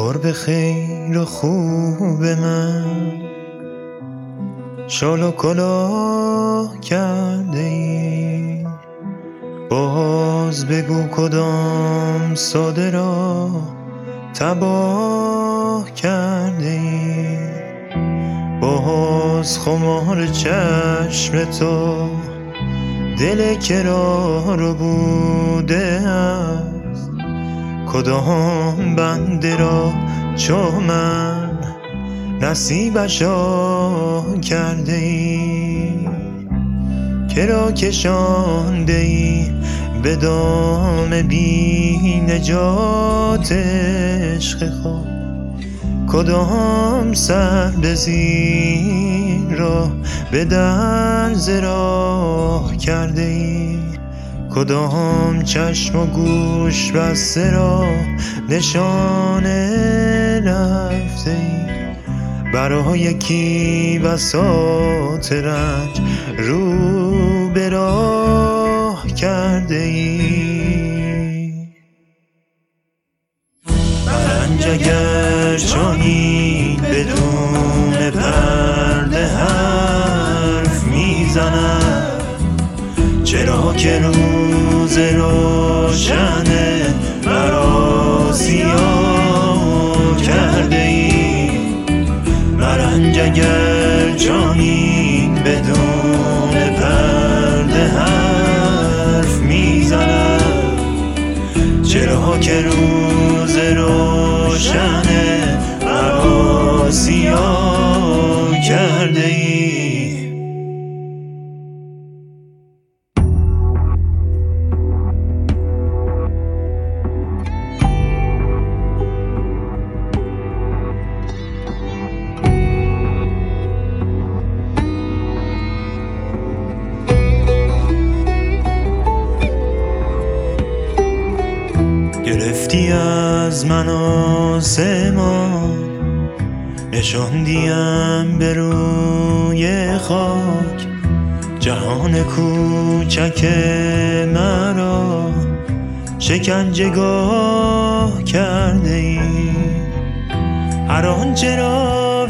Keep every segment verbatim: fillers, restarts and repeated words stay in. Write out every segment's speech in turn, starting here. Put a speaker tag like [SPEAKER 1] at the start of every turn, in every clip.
[SPEAKER 1] گربه خیر و خوب من شال و کلاه کرده ای، باز بگو کدام ساده را تباه کرده ای. باز خمار چشم تو دل کرا رو بوده است، کدام بنده را چو من نصیبشا کرده ای. کرا کشانده ای به دام بی نجات عشق خود، کدام سر به زیر راه به درز راه کرده ای. کدام چشم و گوش بسته را نشانه رفته ای. برای یکی بساط رنج رو به راه کرده ای. رنج اگر چنین بدون پرده حرف میزند، چرا که روز روشن مرا سیاه کرده ای. رنج اگر چنین بدون پرده حرف میزند، چرا که روز روشن مرا سیاه کرده ای. گرفتی از من آسمان، نشاندیم به روی خاک. جهان کوچک مرا شکنجهگاه کرده ای. هر آنچه را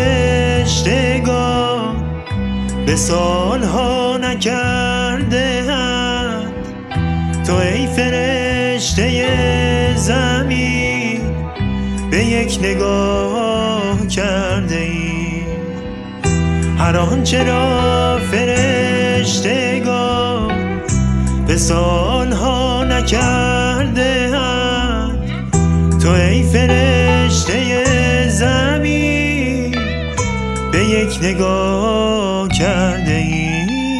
[SPEAKER 1] فرشتگان به سالها نکرده اند، تو ای فرشته زمین به یک نگاه کرده ای. هر آنچه را فرشتگان به سالها نکرده اند، تو ای فرشته زمین به یک نگاه کرده ای.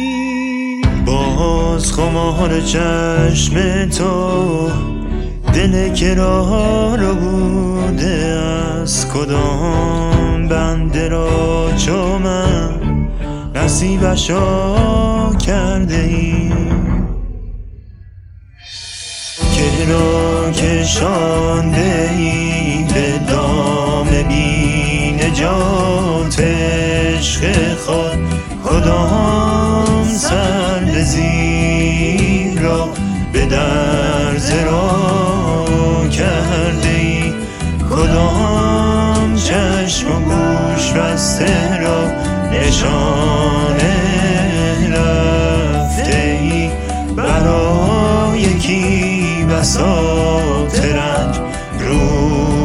[SPEAKER 1] باز خمار چشم تو دل کرا رو بوده است، کدام بنده را چو من نصیبشا کرده ای. کرا کشانده ای به دام بی نجات عشق خود، کدام سر به زیر را به درز راه کرده ای. کدام چشم و گوش بسته را نشانه رفته ای. برای یکی بساط رنج رو